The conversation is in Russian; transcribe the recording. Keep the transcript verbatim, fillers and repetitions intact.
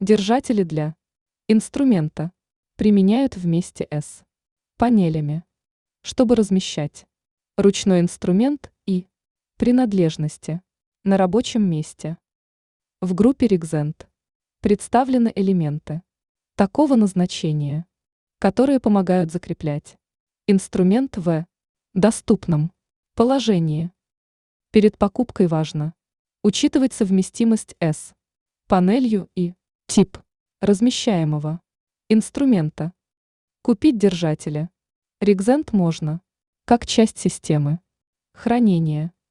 Держатели для инструмента применяют вместе с панелями, чтобы размещать ручной инструмент и принадлежности на рабочем месте. В группе Ригзент представлены элементы такого назначения, которые помогают закреплять инструмент в доступном положении. Перед покупкой важно учитывать совместимость с панелью и тип размещаемого инструмента. Купить держатели Ригзент можно как часть системы хранения